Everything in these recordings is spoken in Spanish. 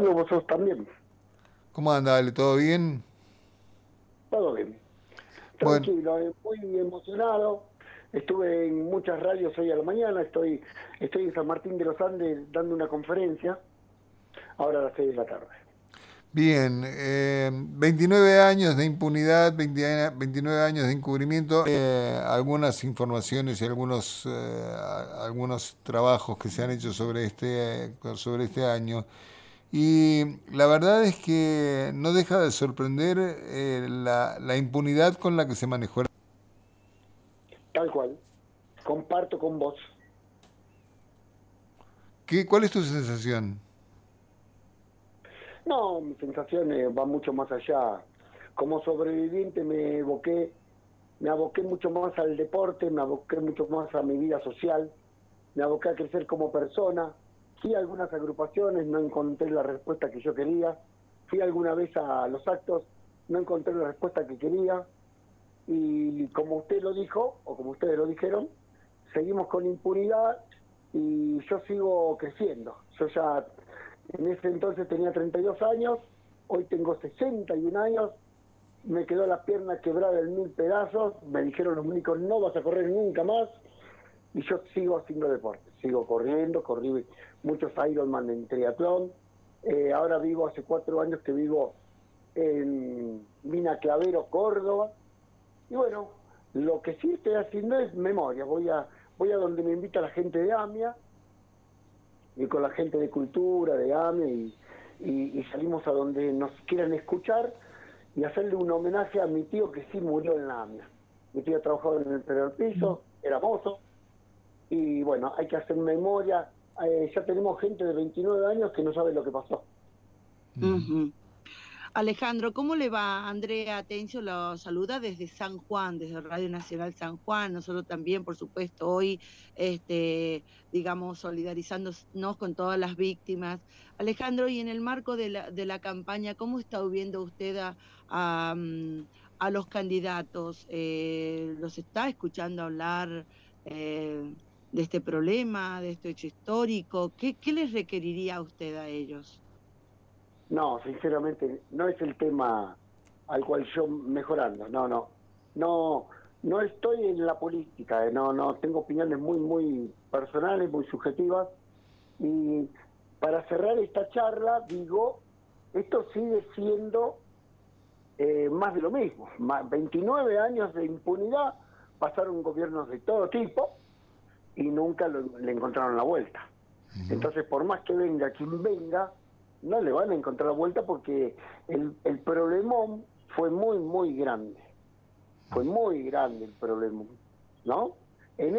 Alejandro, vosotros también. ¿Cómo anda, Ale? ¿Todo bien? Todo bien. Bueno, Tranquilo, muy emocionado. Estuve en muchas radios hoy a la mañana. Estoy en San Martín de los Andes dando una conferencia, ahora a las 6 de la tarde. bien. 29 años de impunidad, 29 años de encubrimiento. Algunas informaciones y algunos trabajos que se han hecho sobre este año. Y la verdad es que no deja de sorprender la impunidad con la que se manejó. Tal cual. Comparto con vos. ¿Cuál es tu sensación? No, mi sensación va mucho más allá. Como sobreviviente me aboqué mucho más al deporte, me aboqué mucho más a mi vida social, me aboqué a crecer como persona. Fui a algunas agrupaciones, no encontré la respuesta que yo quería. Fui alguna vez a los actos, no encontré la respuesta que quería. Y como usted lo dijo, o como ustedes lo dijeron, seguimos con impunidad y yo sigo creciendo. Yo ya en ese entonces tenía 32 años, hoy tengo 61 años, me quedó la pierna quebrada en 1000 pedazos, me dijeron los médicos no vas a correr nunca más, y yo sigo haciendo deporte, sigo corriendo, corrí muchos Ironman en triatlón, ahora vivo, hace 4 años que vivo en Mina Clavero, Córdoba, y bueno, lo que sí estoy haciendo es memoria, voy a donde me invita la gente de AMIA, y con la gente de cultura, de AMIA, y salimos a donde nos quieran escuchar, y hacerle un homenaje a mi tío que sí murió en la AMIA. Mi tío trabajaba en el primer piso, era mozo, y bueno, hay que hacer memoria. Ya tenemos gente de 29 años que no sabe lo que pasó. Ujú. Alejandro, ¿cómo le va? Andrea Atencio lo saluda desde San Juan, desde Radio Nacional San Juan. Nosotros también, por supuesto, hoy, digamos, solidarizándonos con todas las víctimas. Alejandro, y en el marco de la campaña, ¿cómo está viendo usted a, mm, a los candidatos? ¿Los está escuchando hablar de este problema, de este hecho histórico? ¿Qué les requeriría a usted a ellos? No, sinceramente, no es el tema al cual yo mejorando, no, no estoy en la política, no, tengo opiniones muy personales, muy subjetivas, y para cerrar esta charla, digo, esto sigue siendo más de lo mismo. 29 años de impunidad, pasaron gobiernos de todo tipo y nunca le encontraron la vuelta. Entonces, por más que venga quien venga, no le van a encontrar la vuelta porque el problemón fue muy grande. Fue muy grande el problemón, ¿no? En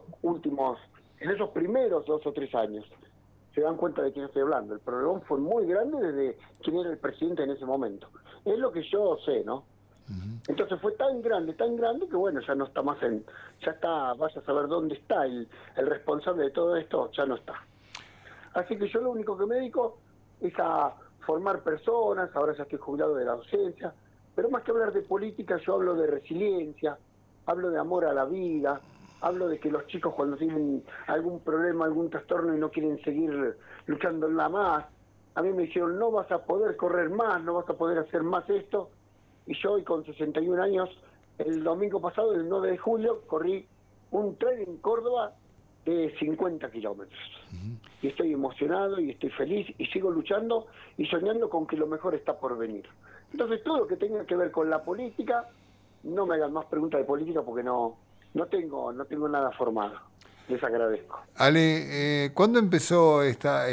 en esos primeros 2 o 3 años, se dan cuenta de quién estoy hablando. El problemón fue muy grande desde quién era el presidente en ese momento. Es lo que yo sé, ¿no? Entonces fue tan grande que bueno, ya no está más ya está, vaya a saber dónde está el responsable de todo esto, ya no está. Así que yo lo único que me dedico es a formar personas, ahora ya estoy jubilado de la docencia, pero más que hablar de política, yo hablo de resiliencia, hablo de amor a la vida, hablo de que los chicos cuando tienen algún problema, algún trastorno y no quieren seguir luchando nada más, a mí me dijeron, no vas a poder correr más, no vas a poder hacer más esto, y yo hoy con 61 años, el domingo pasado, el 9 de julio, corrí un tren en Córdoba de 50 kilómetros. Y estoy emocionado y estoy feliz y sigo luchando y soñando con que lo mejor está por venir. Entonces todo lo que tenga que ver con la política, no me hagan más preguntas de política porque no tengo nada formado. Les agradezco. Ale, ¿cuándo empezó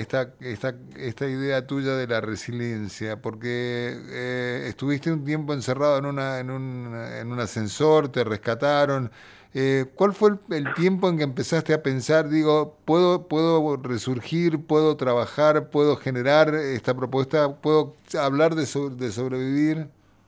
esta idea tuya de la resiliencia? Porque estuviste un tiempo encerrado en un ascensor, te rescataron. ¿Cuál fue el tiempo en que empezaste a pensar, digo, puedo resurgir, puedo trabajar, puedo generar esta propuesta, puedo hablar de sobrevivir?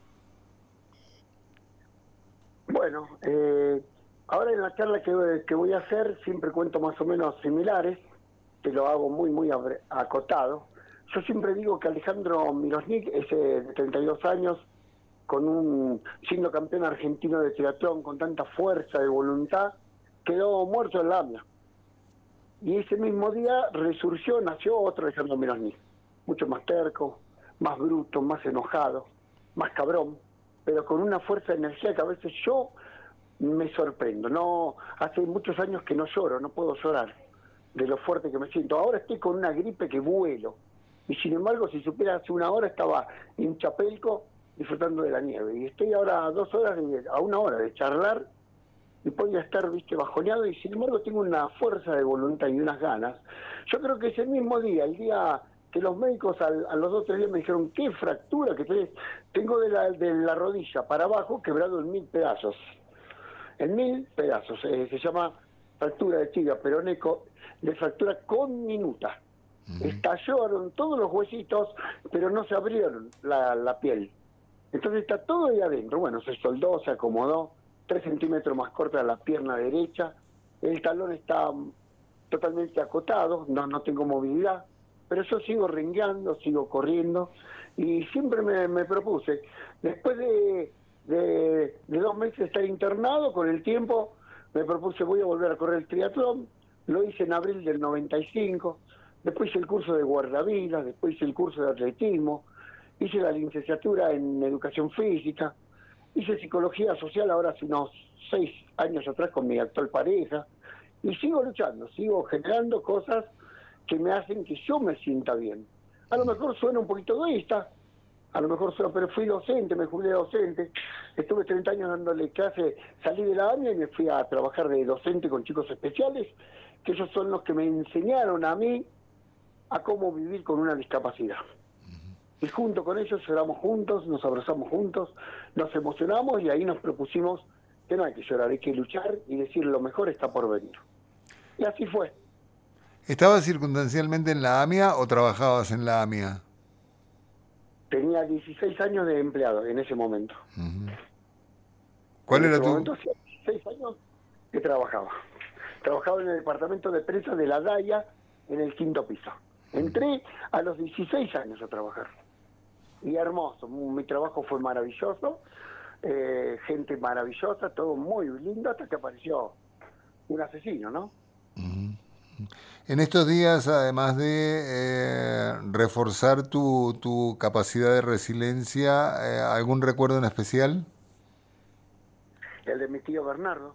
Bueno, ahora en la charla que voy a hacer siempre cuento más o menos similares, que lo hago muy acotado. Yo siempre digo que Alejandro Mirosnik, ese de 32 años, siendo campeón argentino de triatlón, con tanta fuerza de voluntad, quedó muerto en la AMIA. Y ese mismo día resurgió, nació otro Alejandro Mirosnik. mucho más terco, más bruto, más enojado, más cabrón, pero con una fuerza de energía que a veces yo me sorprendo. No, hace muchos años que no lloro, no puedo llorar de lo fuerte que me siento. Ahora estoy con una gripe que vuelo. Y sin embargo, si supiera, hace una hora estaba en Chapelco disfrutando de la nieve. Y estoy ahora a 2 horas, a 1 hora de charlar y podía estar, viste, bajoneado. Y sin embargo tengo una fuerza de voluntad y unas ganas. Yo creo que ese mismo día, el día que los médicos a los 2 o 3 días me dijeron, ¿qué fractura que tengo de la rodilla para abajo quebrado en 1000 pedazos? En 1000 pedazos. Se llama fractura de tibia peroneco, de fractura conminuta. Estallaron todos los huesitos, pero no se abrieron la piel. Entonces está todo ahí adentro. Bueno, se soldó, se acomodó, 3 centímetros más corta la pierna derecha, el talón está totalmente acotado, no tengo movilidad, pero yo sigo rengueando, sigo corriendo, y siempre me propuse, después de 2 meses de estar internado, con el tiempo me propuse, voy a volver a correr el triatlón. Lo hice en abril del 95, después hice el curso de guardavidas, después hice el curso de atletismo, hice la licenciatura en educación física, hice psicología social ahora hace unos 6 años atrás con mi actual pareja, y sigo luchando, sigo generando cosas que me hacen que yo me sienta bien. A lo mejor suena un poquito egoísta, a lo mejor suena, pero fui docente, me jubilé docente, estuve 30 años dándole clase, salí de la AMIA y me fui a trabajar de docente con chicos especiales, que ellos son los que me enseñaron a mí a cómo vivir con una discapacidad. Y junto con ellos lloramos juntos, nos abrazamos juntos, nos emocionamos y ahí nos propusimos que no hay que llorar, hay que luchar y decir lo mejor está por venir. Y así fue. ¿Estabas circunstancialmente en la AMIA o trabajabas en la AMIA? Tenía 16 años de empleado en ese momento. ¿Cuál en era ese tu...? momento hacía 16 años que trabajaba. Trabajaba en el departamento de prensa de la DAIA en el 5º piso. Entré a los 16 años a trabajar. Y hermoso, mi trabajo fue maravilloso, gente maravillosa, todo muy lindo, hasta que apareció un asesino, ¿no? En estos días, además de reforzar tu capacidad de resiliencia, ¿algún recuerdo en especial? El de mi tío Bernardo,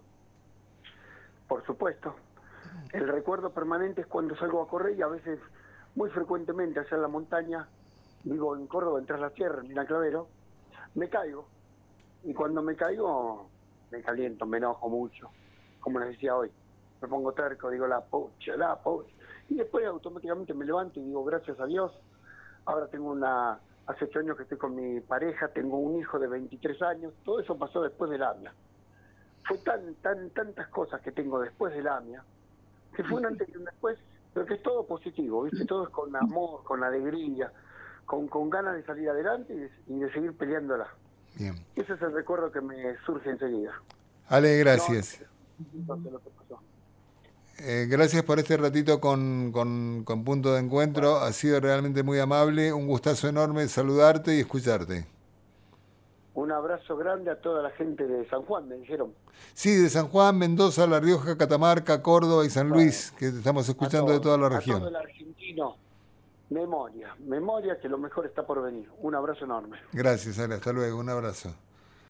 por supuesto. El recuerdo permanente es cuando salgo a correr y a veces, muy frecuentemente, allá en la montaña, vivo en Córdoba, en Tras la Sierra, en Vinaclavero, me caigo. Y cuando me caigo, me caliento, me enojo mucho, como les decía hoy. Me pongo terco, digo la pucha. Y después automáticamente me levanto y digo, gracias a Dios. Ahora tengo hace 8 años que estoy con mi pareja, tengo un hijo de 23 años. Todo eso pasó después del AMIA. Fue tantas cosas que tengo después del AMIA, que fue un antes y un después, pero que es todo positivo, ¿viste? Todo es con amor, con alegría, con ganas de salir adelante y de seguir peleándola. Bien. Ese es el recuerdo que me surge enseguida. Ale, gracias. No sé lo que pasó. Gracias por este ratito con Punto de Encuentro. Ha sido realmente muy amable. Un gustazo enorme saludarte y escucharte. Un abrazo grande a toda la gente de San Juan, me dijeron. Sí, de San Juan, Mendoza, La Rioja, Catamarca, Córdoba y San Luis, que te estamos escuchando de toda la región. A todo el argentino. Memoria, que lo mejor está por venir. Un abrazo enorme. Gracias, Ale. Hasta luego. Un abrazo.